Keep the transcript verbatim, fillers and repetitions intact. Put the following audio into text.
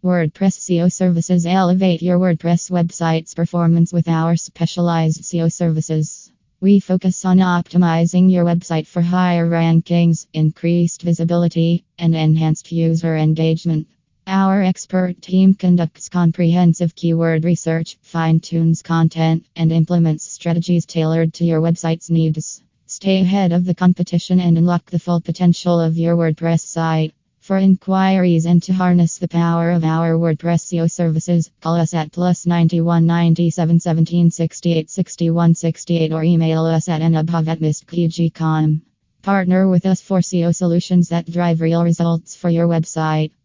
WordPress S E O services. Elevate your WordPress website's performance with our specialized S E O services. We focus on optimizing your website for higher rankings, increased visibility, and enhanced user engagement. Our expert team conducts comprehensive keyword research, fine-tunes content, and implements strategies tailored to your website's needs. Stay ahead of the competition and unlock the full potential of your WordPress site. For inquiries and to harness the power of our WordPress S E O services, call us at plus ninety-one ninety-seven seventeen sixty-eight sixty-one sixty-eight or email us at anubhav at mistpg dot com. Partner with us for S E O solutions that drive real results for your website.